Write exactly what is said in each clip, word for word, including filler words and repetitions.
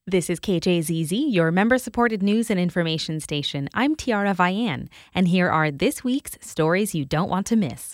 This is K J Z Z, your member-supported news and information station. I'm Tiara Vian, and here are this week's stories you don't want to miss.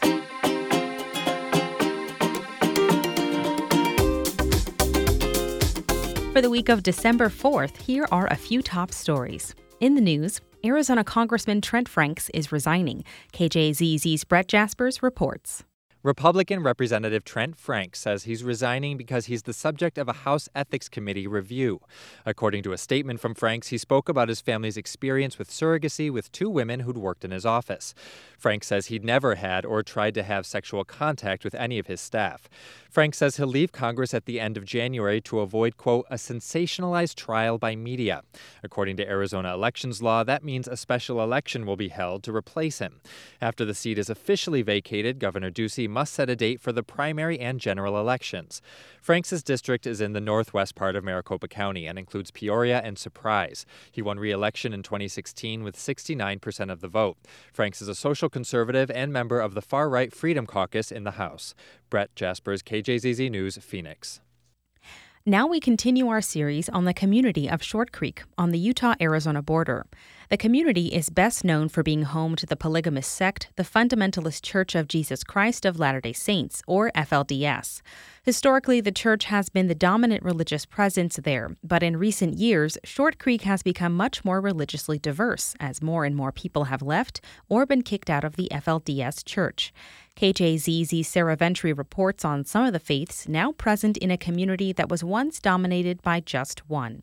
For the week of December fourth, here are a few top stories. In the news, Arizona Congressman Trent Franks is resigning. K J Z Z's Brett Jaspers reports. Republican Representative Trent Franks says he's resigning because he's the subject of a House Ethics Committee review. According to a statement from Franks, he spoke about his family's experience with surrogacy with two women who'd worked in his office. Franks says he'd never had or tried to have sexual contact with any of his staff. Franks says he'll leave Congress at the end of January to avoid, quote, a sensationalized trial by media. According to Arizona elections law, that means a special election will be held to replace him. After the seat is officially vacated, Governor Ducey must set a date for the primary and general elections. Franks' district is in the northwest part of Maricopa County and includes Peoria and Surprise. He won re-election in twenty sixteen with sixty-nine percent of the vote. Franks is a social conservative and member of the far-right Freedom Caucus in the House. Brett Jaspers, K J Z Z News, Phoenix. Now we continue our series on the community of Short Creek on the Utah-Arizona border. The community is best known for being home to the polygamous sect, the Fundamentalist Church of Jesus Christ of Latter-day Saints, or F L D S. Historically, the church has been the dominant religious presence there, but in recent years, Short Creek has become much more religiously diverse as more and more people have left or been kicked out of the F L D S church. K J Z Z's Sarah Ventry reports on some of the faiths now present in a community that was once dominated by just one.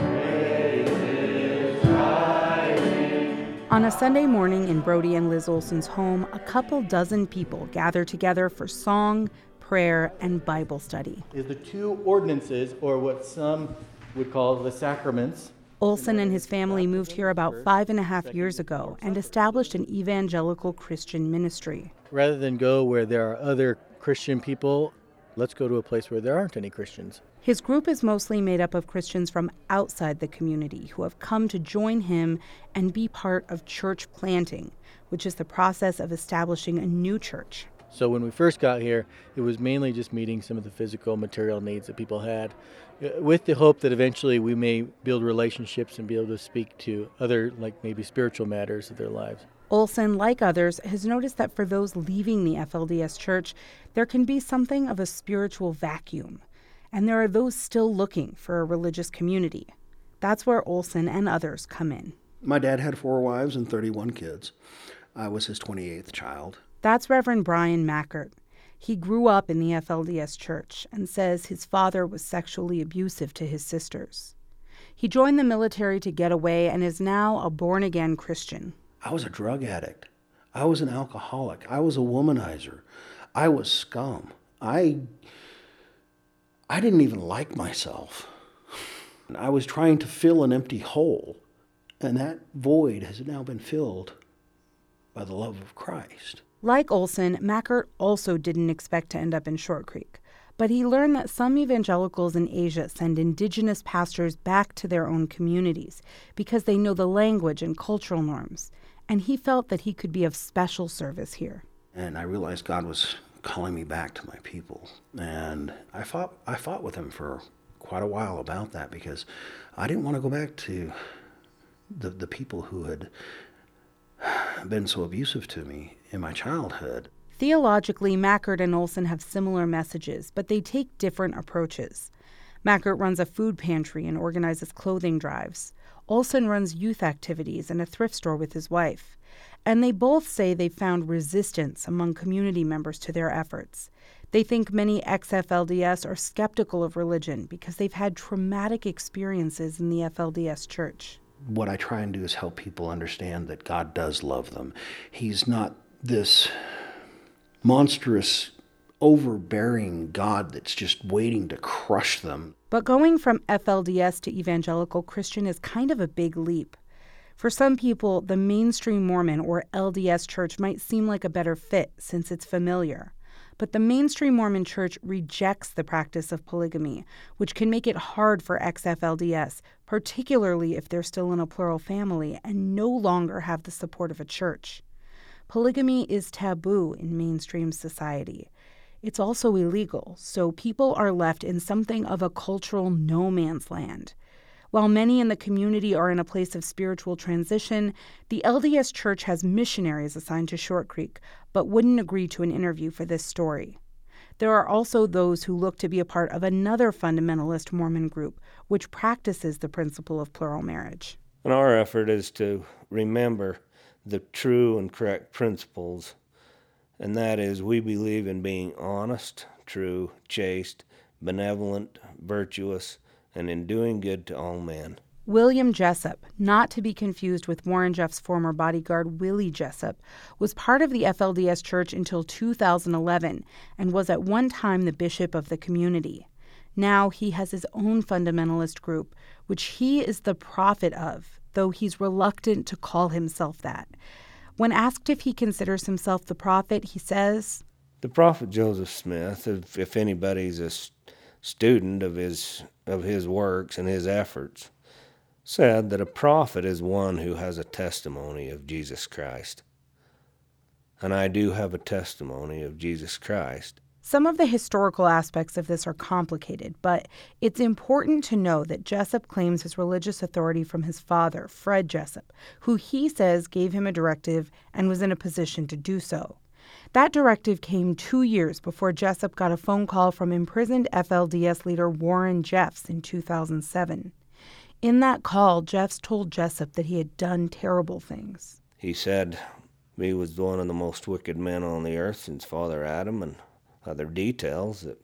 On a Sunday morning in Brody and Liz Olson's home, a couple dozen people gather together for song, prayer, and Bible study. The two ordinances, or what some would call the sacraments. Olson and his family moved here about five and a half years ago and established an evangelical Christian ministry. Rather than go where there are other Christian people, let's go to a place where there aren't any Christians. His group is mostly made up of Christians from outside the community who have come to join him and be part of church planting, which is the process of establishing a new church. So when we first got here, it was mainly just meeting some of the physical, material needs that people had, with the hope that eventually we may build relationships and be able to speak to other, like maybe spiritual matters of their lives. Olson, like others, has noticed that for those leaving the F L D S church, there can be something of a spiritual vacuum. And there are those still looking for a religious community. That's where Olson and others come in. My dad had four wives and thirty-one kids. I was his twenty-eighth child. That's Reverend Brian Mackert. He grew up in the F L D S church and says his father was sexually abusive to his sisters. He joined the military to get away and is now a born-again Christian. I was a drug addict. I was an alcoholic. I was a womanizer. I was scum. I, I didn't even like myself. I was trying to fill an empty hole, and that void has now been filled by the love of Christ. Like Olson, Mackert also didn't expect to end up in Short Creek, but he learned that some evangelicals in Asia send indigenous pastors back to their own communities because they know the language and cultural norms, and he felt that he could be of special service here. And I realized God was calling me back to my people, and I fought I fought with him for quite a while about that because I didn't want to go back to the the people who had been so abusive to me in my childhood. Theologically, Mackert and Olson have similar messages, but they take different approaches. Mackert runs a food pantry and organizes clothing drives. Olson runs youth activities and a thrift store with his wife. And they both say they found resistance among community members to their efforts. They think many ex-F L D S are skeptical of religion because they've had traumatic experiences in the F L D S church. What I try and do is help people understand that God does love them. He's not this monstrous, overbearing God that's just waiting to crush them. But going from F L D S to evangelical Christian is kind of a big leap. For some people, the mainstream Mormon or L D S church might seem like a better fit since it's familiar. But the mainstream Mormon church rejects the practice of polygamy, which can make it hard for ex-F L D S, particularly if they're still in a plural family and no longer have the support of a church. Polygamy is taboo in mainstream society. It's also illegal, so people are left in something of a cultural no man's land. While many in the community are in a place of spiritual transition, the L D S Church has missionaries assigned to Short Creek, but wouldn't agree to an interview for this story. There are also those who look to be a part of another fundamentalist Mormon group, which practices the principle of plural marriage. And our effort is to remember the true and correct principles, and that is we believe in being honest, true, chaste, benevolent, virtuous, and in doing good to all men. William Jessup, not to be confused with Warren Jeff's former bodyguard Willie Jessup, was part of the F L D S Church until two thousand eleven and was at one time the bishop of the community. Now he has his own fundamentalist group, which he is the prophet of, though he's reluctant to call himself that. When asked if he considers himself the prophet, he says, The prophet Joseph Smith, if, if anybody's a student of his of his works and his efforts, said that a prophet is one who has a testimony of Jesus Christ. And I do have a testimony of Jesus Christ. Some of the historical aspects of this are complicated, but it's important to know that Jessup claims his religious authority from his father, Fred Jessup, who he says gave him a directive and was in a position to do so. That directive came two years before Jessup got a phone call from imprisoned F L D S leader Warren Jeffs in two thousand seven. In that call, Jeffs told Jessup that he had done terrible things. He said he was one of the most wicked men on the earth since Father Adam, and other details that,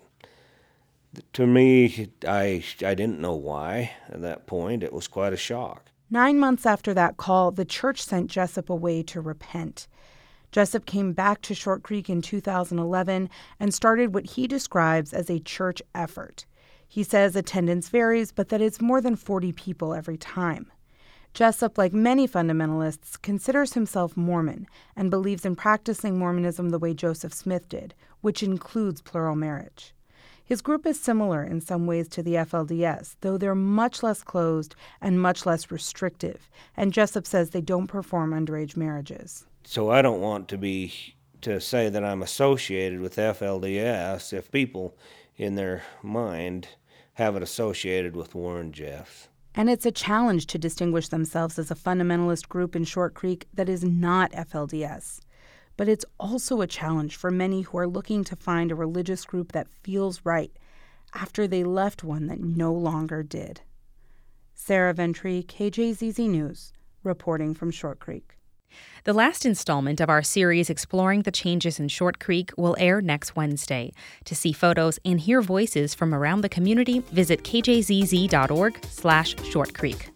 that to me, I, I didn't know why at that point. It was quite a shock. Nine months after that call, the church sent Jessup away to repent. Jessup came back to Short Creek in two thousand eleven and started what he describes as a church effort. He says attendance varies, but that it's more than forty people every time. Jessup, like many fundamentalists, considers himself Mormon and believes in practicing Mormonism the way Joseph Smith did, which includes plural marriage. His group is similar in some ways to the F L D S, though they're much less closed and much less restrictive, and Jessup says they don't perform underage marriages. So I don't want to be to say that I'm associated with F L D S if people in their mind have it associated with Warren Jeffs. And it's a challenge to distinguish themselves as a fundamentalist group in Short Creek that is not F L D S. But it's also a challenge for many who are looking to find a religious group that feels right after they left one that no longer did. Sarah Ventry, K J Z Z News, reporting from Short Creek. The last installment of our series exploring the changes in Short Creek will air next Wednesday. To see photos and hear voices from around the community, visit kjzz.org slash Short Creek.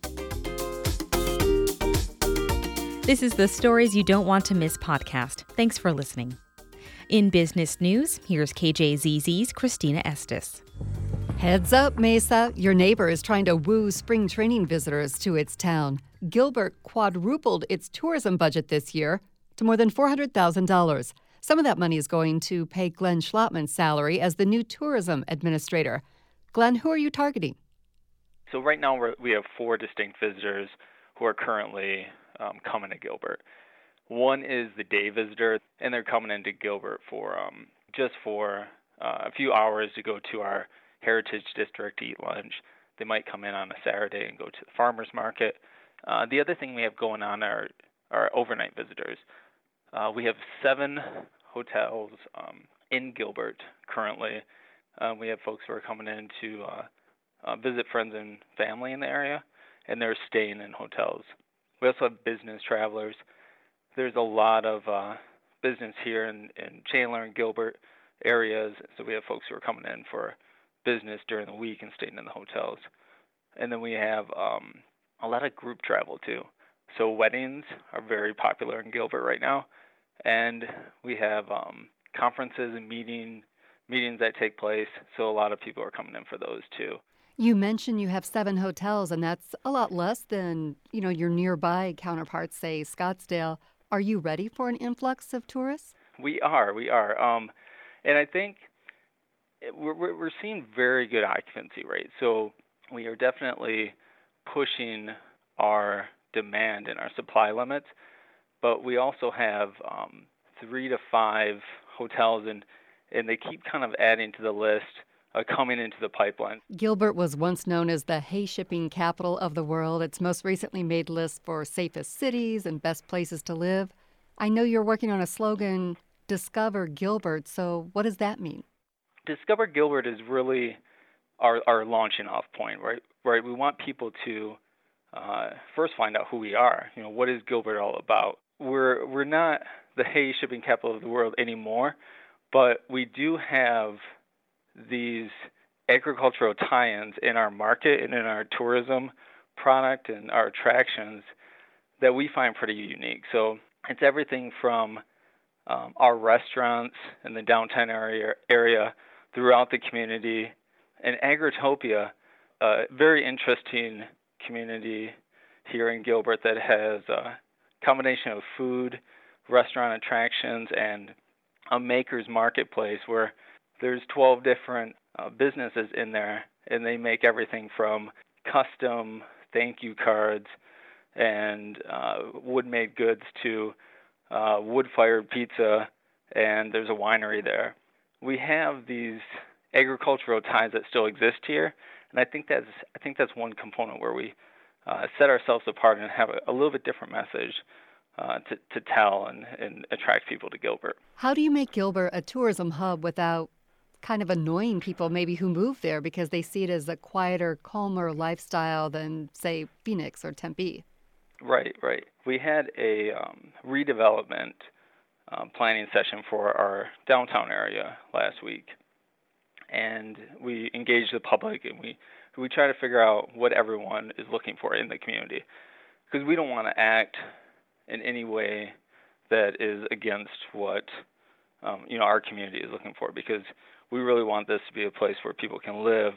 This is the Stories You Don't Want to Miss podcast. Thanks for listening. In business news, here's K J Z Z's Christina Estes. Heads up, Mesa. Your neighbor is trying to woo spring training visitors to its town. Gilbert quadrupled its tourism budget this year to more than four hundred thousand dollars. Some of that money is going to pay Glenn Schlattman's salary as the new tourism administrator. Glenn, who are you targeting? So right now we're, we have four distinct visitors who are currently um, coming to Gilbert. One is the day visitor, and they're coming into Gilbert for um, just for uh, a few hours to go to our Heritage District to eat lunch. They might come in on a Saturday and go to the farmer's market. Uh, the other thing we have going on are, are overnight visitors. Uh, we have seven hotels um, in Gilbert currently. Uh, we have folks who are coming in to uh, uh, visit friends and family in the area, and they're staying in hotels. We also have business travelers. There's a lot of uh, business here in, in Chandler and Gilbert areas, so we have folks who are coming in for business during the week and staying in the hotels. And then we have um, a lot of group travel too. So weddings are very popular in Gilbert right now, and we have um, conferences and meeting meetings that take place. So a lot of people are coming in for those too. You mentioned you have seven hotels, and that's a lot less than, you know, your nearby counterparts, say Scottsdale. Are you ready for an influx of tourists? We are, we are, um, and I think we're we're seeing very good occupancy rates. So we are definitely pushing our demand and our supply limits, but we also have um, three to five hotels, and, and they keep kind of adding to the list uh, coming into the pipeline. Gilbert was once known as the hay shipping capital of the world. It's most recently made lists for safest cities and best places to live. I know you're working on a slogan, Discover Gilbert. So what does that mean? Discover Gilbert is really our, our launching off point, right? Right. We want people to uh, first find out who we are. You know, what is Gilbert all about? We're we're not the hay shipping capital of the world anymore, but we do have these agricultural tie-ins in our market and in our tourism product and our attractions that we find pretty unique. So it's everything from um, our restaurants in the downtown area area throughout the community, and Agritopia, a very interesting community here in Gilbert that has a combination of food, restaurant attractions, and a maker's marketplace where there's twelve different uh, businesses in there, and they make everything from custom thank you cards and uh, wood-made goods to uh, wood-fired pizza, and there's a winery there. We have these agricultural ties that still exist here, and I think that's I think that's one component where we uh, set ourselves apart and have a, a little bit different message uh, to, to tell and, and attract people to Gilbert. How do you make Gilbert a tourism hub without kind of annoying people maybe who move there because they see it as a quieter, calmer lifestyle than, say, Phoenix or Tempe? Right, right. We had a um, redevelopment um, planning session for our downtown area last week, and we engaged the public, and we we try to figure out what everyone is looking for in the community, because we don't want to act in any way that is against what um, you know our community is looking for, because we really want this to be a place where people can live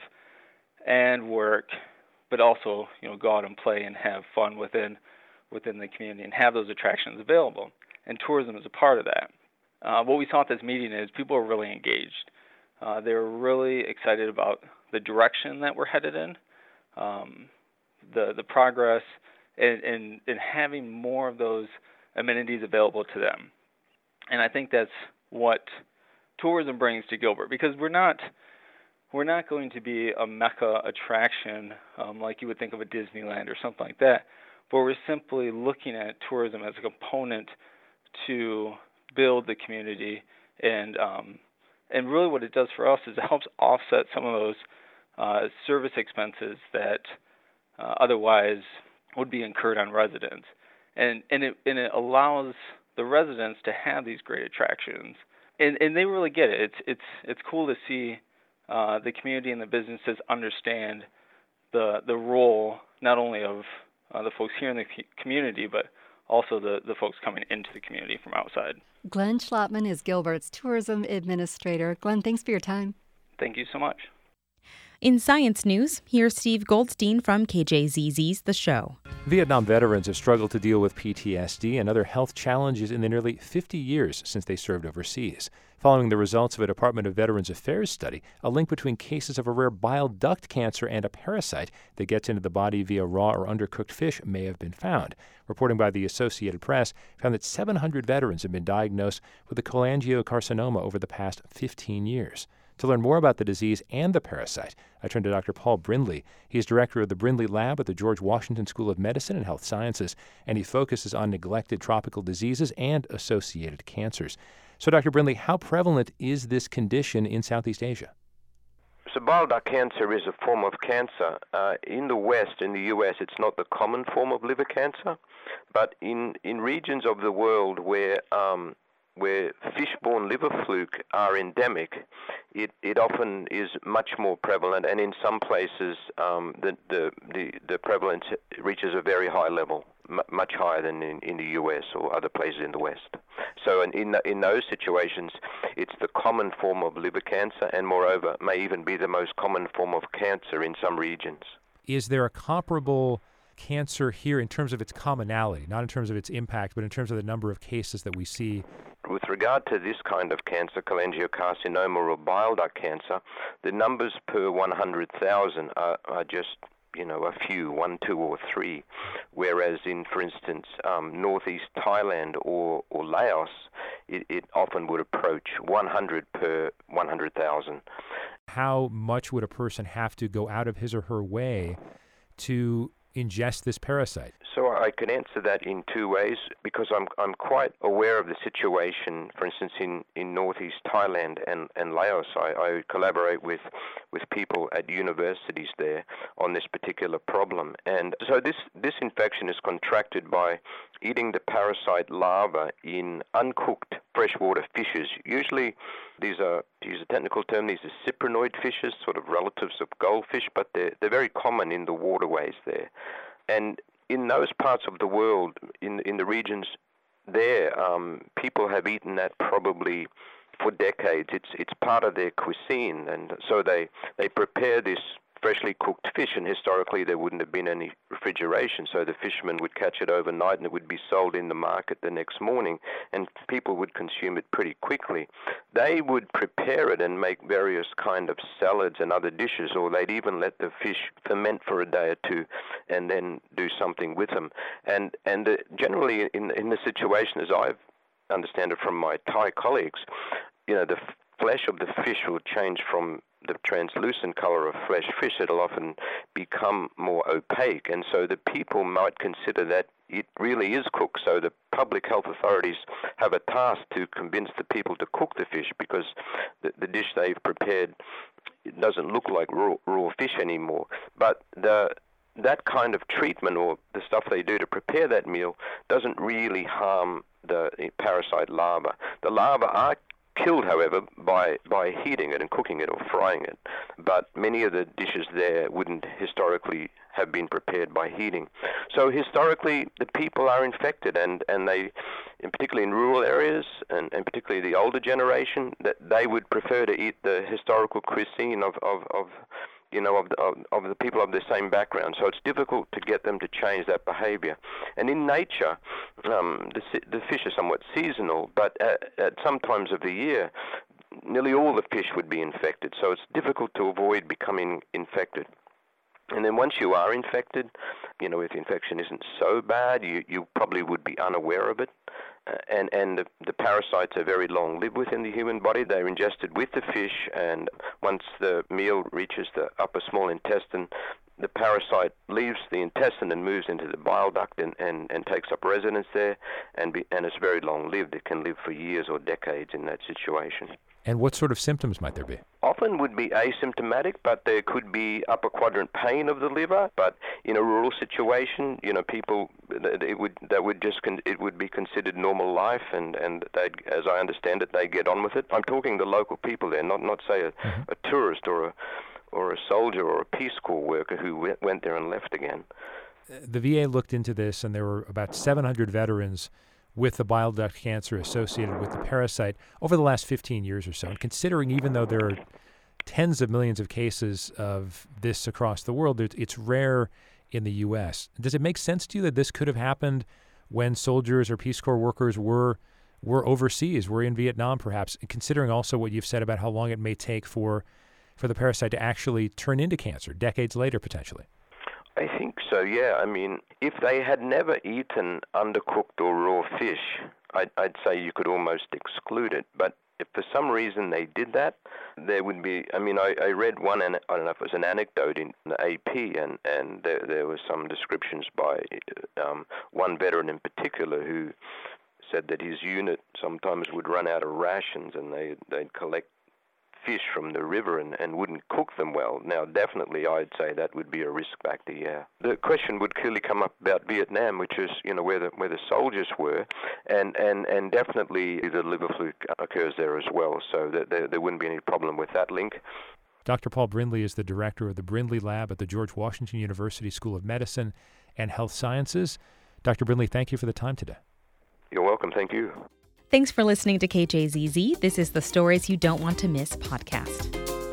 and work, but also you know go out and play and have fun within within the community and have those attractions available. And tourism is a part of that. Uh, what we saw at this meeting is people are really engaged. Uh, they were really excited about the direction that we're headed in, um, the the progress, and, and, and having more of those amenities available to them. And I think that's what tourism brings to Gilbert, because we're not we're not going to be a mecca attraction um, like you would think of a Disneyland or something like that, but we're simply looking at tourism as a component to build the community, and um, and really what it does for us is it helps offset some of those uh, service expenses that uh, otherwise would be incurred on residents, and and it and it allows the residents to have these great attractions, and and they really get it. It's it's it's cool to see uh, the community and the businesses understand the the role not only of uh, the folks here in the community, but also the, the folks coming into the community from outside. Glenn Schlotman is Gilbert's tourism administrator. Glenn, thanks for your time. Thank you so much. In science news, here's Steve Goldstein from K J Z Z's The Show. Vietnam veterans have struggled to deal with P T S D and other health challenges in the nearly fifty years since they served overseas. Following the results of a Department of Veterans Affairs study, a link between cases of a rare bile duct cancer and a parasite that gets into the body via raw or undercooked fish may have been found. Reporting by the Associated Press found that seven hundred veterans have been diagnosed with a cholangiocarcinoma over the past fifteen years. To learn more about the disease and the parasite, I turned to Doctor Paul Brindley. He is director of the Brindley Lab at the George Washington School of Medicine and Health Sciences, and he focuses on neglected tropical diseases and associated cancers. So, Doctor Brindley, how prevalent is this condition in Southeast Asia? So bile duct cancer is a form of cancer. Uh, in the West, in the U S, it's not the common form of liver cancer, but in, in regions of the world where um, where fish-borne liver fluke are endemic, it, it often is much more prevalent, and in some places um, the, the, the, the prevalence reaches a very high level, m- much higher than in, in the U S or other places in the West. So in, in, in those situations, it's the common form of liver cancer, and moreover, may even be the most common form of cancer in some regions. Is there a comparable cancer here in terms of its commonality, not in terms of its impact, but in terms of the number of cases that we see? With regard to this kind of cancer, cholangiocarcinoma or bile duct cancer, the numbers per one hundred thousand are, are just, you know, a few, one, two, or three. Whereas in, for instance, um, northeast Thailand or, or Laos, it, it often would approach one hundred per one hundred thousand. How much would a person have to go out of his or her way to ingest this parasite? So I can answer that in two ways, because I'm I'm quite aware of the situation. For instance, in, in northeast Thailand and, and Laos, I, I collaborate with, with people at universities there on this particular problem. And so this, this infection is contracted by eating the parasite larva in uncooked freshwater fishes. Usually these are, to use a technical term, these are cyprinoid fishes, sort of relatives of goldfish, but they're, they're very common in the waterways there. And in those parts of the world, in in the regions there, um, people have eaten that probably for decades. It's it's part of their cuisine, and so they, they prepare this freshly cooked fish, and historically there wouldn't have been any refrigeration, so the fishermen would catch it overnight and it would be sold in the market the next morning, and people would consume it pretty quickly. They would prepare it and make various kind of salads and other dishes, or they'd even let the fish ferment for a day or two and then do something with them. And and uh, generally in in the situation, as I understand it from my Thai colleagues, you know, the f- flesh of the fish will change from the translucent color of fresh fish. It'll often become more opaque, and so the people might consider that it really is cooked. So the public health authorities have a task to convince the people to cook the fish, because the, the dish they've prepared, it doesn't look like raw, raw fish anymore. But the that kind of treatment, or the stuff they do to prepare that meal, doesn't really harm the parasite larva. The larvae are killed, however, by, by heating it and cooking it or frying it. But many of the dishes there wouldn't historically have been prepared by heating. So historically, the people are infected, and, and they, in particularly in rural areas, and, and particularly the older generation, that they would prefer to eat the historical cuisine of, of, of you know, of the, of, of the people of the same background. So it's difficult to get them to change that behavior. And in nature, um, the, the fish are somewhat seasonal, but at, at some times of the year, nearly all the fish would be infected. So it's difficult to avoid becoming infected. And then once you are infected, you know, if the infection isn't so bad, you, you probably would be unaware of it. Uh, and and the, the parasites are very long-lived within the human body. They're ingested with the fish, and once the meal reaches the upper small intestine, the parasite leaves the intestine and moves into the bile duct and, and, and takes up residence there, and be, and it's very long-lived. It can live for years or decades in that situation. And what sort of symptoms might there be? Often would be asymptomatic, but there could be upper quadrant pain of the liver. But in a rural situation, you know, people, it would that would just it would be considered normal life, and and they, as I understand it, they get on with it. I'm talking the local people there, not not say a, mm-hmm. a tourist or a or a soldier or a Peace Corps worker who went, went there and left again. The V A looked into this, and there were about seven hundred veterans with the bile duct cancer associated with the parasite over the last fifteen years or so. And considering even though there are tens of millions of cases of this across the world, it's rare in the U S. Does it make sense to you that this could have happened when soldiers or Peace Corps workers were were overseas, were in Vietnam perhaps, considering also what you've said about how long it may take for, for the parasite to actually turn into cancer, decades later potentially? I think so, yeah. I mean, if they had never eaten undercooked or raw fish, I'd, I'd say you could almost exclude it. But if for some reason they did that, there would be, I mean, I, I read one, and I don't know if it was an anecdote in the A P, and, and there, there were some descriptions by um, one veteran in particular who said that his unit sometimes would run out of rations, and they, they'd collect fish from the river and, and wouldn't cook them well. Now, definitely, I'd say that would be a risk factor, yeah. The question would clearly come up about Vietnam, which is, you know, where the, where the soldiers were, and, and, and definitely the liver fluke occurs there as well, so that there, there wouldn't be any problem with that link. Doctor Paul Brindley is the director of the Brindley Lab at the George Washington University School of Medicine and Health Sciences. Doctor Brindley, thank you for the time today. You're welcome. Thank you. Thanks for listening to K J Z Z. This is the Stories You Don't Want to Miss podcast.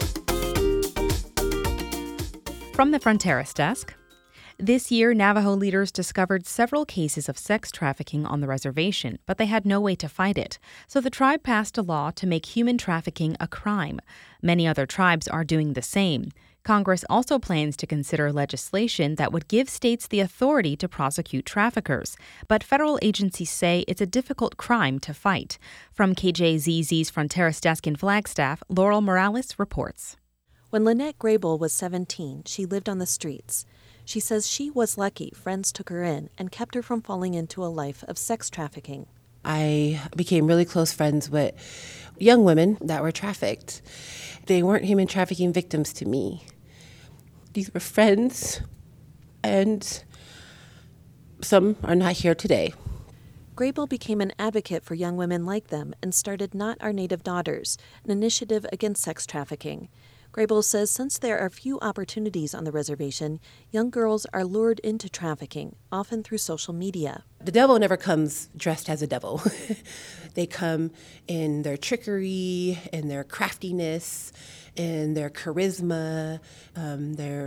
From the Fronteras Desk, this year Navajo leaders discovered several cases of sex trafficking on the reservation, but they had no way to fight it. So the tribe passed a law to make human trafficking a crime. Many other tribes are doing the same. Congress also plans to consider legislation that would give states the authority to prosecute traffickers. But federal agencies say it's a difficult crime to fight. From K J Z Z's Fronteras Desk in Flagstaff, Laurel Morales reports. When Lynette Grable was seventeen, she lived on the streets. She says she was lucky friends took her in and kept her from falling into a life of sex trafficking. I became really close friends with young women that were trafficked. They weren't human trafficking victims to me. These were friends, and some are not here today. Grable became an advocate for young women like them and started Not Our Native Daughters, an initiative against sex trafficking. Grable says since there are few opportunities on the reservation, young girls are lured into trafficking, often through social media. The devil never comes dressed as a devil. They come in their trickery, in their craftiness, in their charisma, um, their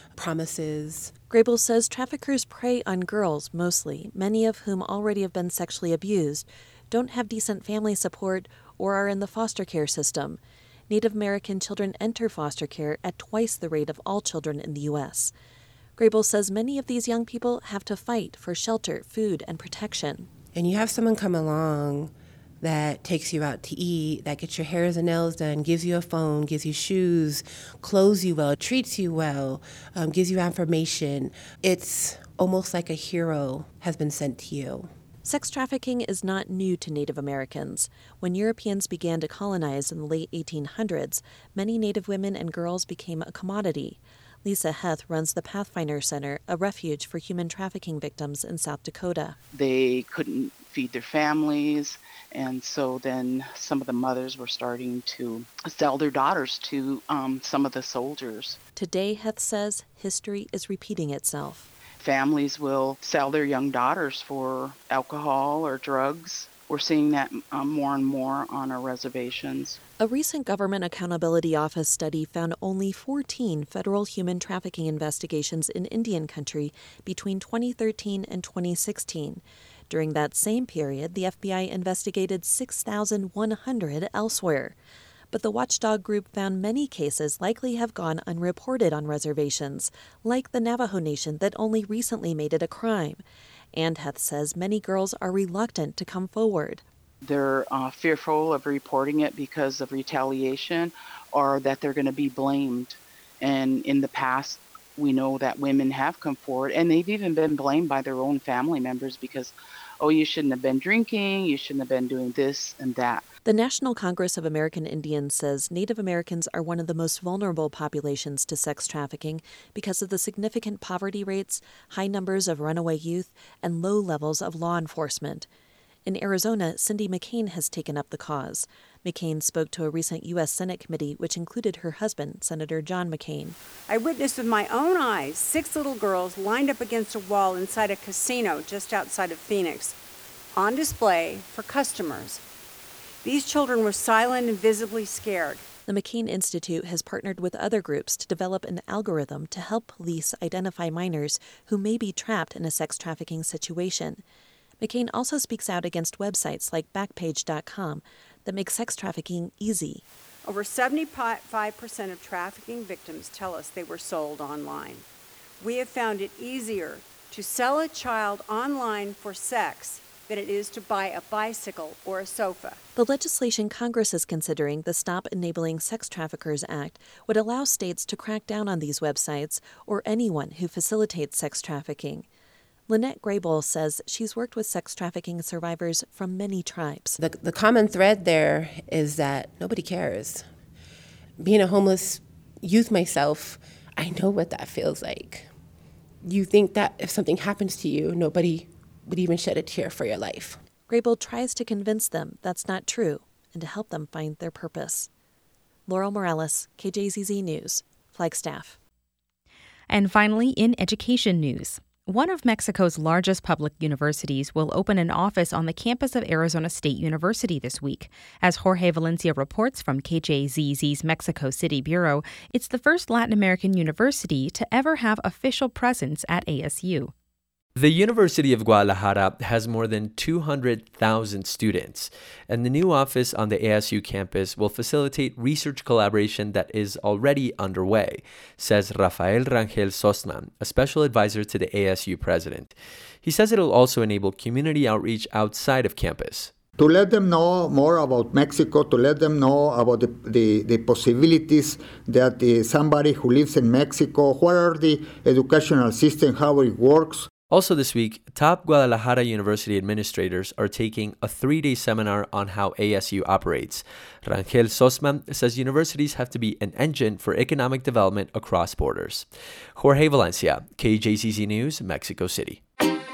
promises. Grable says traffickers prey on girls mostly, many of whom already have been sexually abused, don't have decent family support, or are in the foster care system. Native American children enter foster care at twice the rate of all children in the U S. Grable says many of these young people have to fight for shelter, food, and protection. And you have someone come along that takes you out to eat, that gets your hairs and nails done, gives you a phone, gives you shoes, clothes you well, treats you well, um, gives you affirmation. It's almost like a hero has been sent to you. Sex trafficking is not new to Native Americans. When Europeans began to colonize in the late eighteen hundreds, many Native women and girls became a commodity. Lisa Heth runs the Pathfinder Center, a refuge for human trafficking victims in South Dakota. They couldn't feed their families, and so then some of the mothers were starting to sell their daughters to um, some of the soldiers. Today, Heth says, history is repeating itself. Families will sell their young daughters for alcohol or drugs. We're seeing that um, more and more on our reservations. A recent Government Accountability Office study found only fourteen federal human trafficking investigations in Indian country between twenty thirteen and twenty sixteen. During that same period, the F B I investigated six thousand one hundred elsewhere. But the watchdog group found many cases likely have gone unreported on reservations, like the Navajo Nation that only recently made it a crime. And Heth says many girls are reluctant to come forward. They're uh, fearful of reporting it because of retaliation or that they're going to be blamed. And in the past, we know that women have come forward, and they've even been blamed by their own family members because, oh, you shouldn't have been drinking, you shouldn't have been doing this and that. The National Congress of American Indians says Native Americans are one of the most vulnerable populations to sex trafficking because of the significant poverty rates, high numbers of runaway youth, and low levels of law enforcement. In Arizona, Cindy McCain has taken up the cause. McCain spoke to a recent U S Senate committee, which included her husband, Senator John McCain. I witnessed with my own eyes six little girls lined up against a wall inside a casino just outside of Phoenix, on display for customers. These children were silent and visibly scared. The McCain Institute has partnered with other groups to develop an algorithm to help police identify minors who may be trapped in a sex trafficking situation. McCain also speaks out against websites like Backpage dot com that make sex trafficking easy. Over seventy-five percent of trafficking victims tell us they were sold online. We have found it easier to sell a child online for sex than it is to buy a bicycle or a sofa. The legislation Congress is considering, the Stop Enabling Sex Traffickers Act, would allow states to crack down on these websites or anyone who facilitates sex trafficking. Lynette Grable says she's worked with sex trafficking survivors from many tribes. The, the common thread there is that nobody cares. Being a homeless youth myself, I know what that feels like. You think that if something happens to you, nobody would even shed a tear for your life. Grable tries to convince them that's not true and to help them find their purpose. Laurel Morales, K J Z Z News, Flagstaff. And finally, in education news. One of Mexico's largest public universities will open an office on the campus of Arizona State University this week. As Jorge Valencia reports from K J Z Z's Mexico City Bureau, it's the first Latin American university to ever have official presence at A S U. The University of Guadalajara has more than two hundred thousand students, and the new office on the A S U campus will facilitate research collaboration that is already underway, says Rafael Rangel Sosna, a special advisor to the A S U president. He says it'll also enable community outreach outside of campus. To let them know more about Mexico, to let them know about the, the, the possibilities that uh, somebody who lives in Mexico, what are the educational system, how it works. Also this week, top Guadalajara University administrators are taking a three-day seminar on how A S U operates. Rangel Sosman says universities have to be an engine for economic development across borders. Jorge Valencia, K J Z Z News, Mexico City.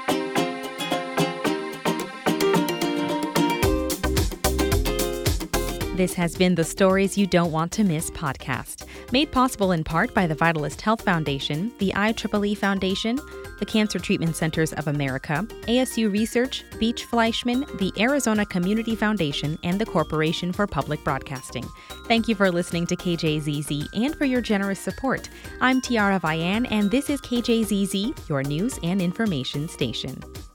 This has been the Stories You Don't Want to Miss podcast, made possible in part by the Vitalist Health Foundation, the I triple E Foundation, the Cancer Treatment Centers of America, A S U Research, Beach Fleischman, the Arizona Community Foundation, and the Corporation for Public Broadcasting. Thank you for listening to K J Z Z and for your generous support. I'm Tiara Vian, and this is K J Z Z, your news and information station.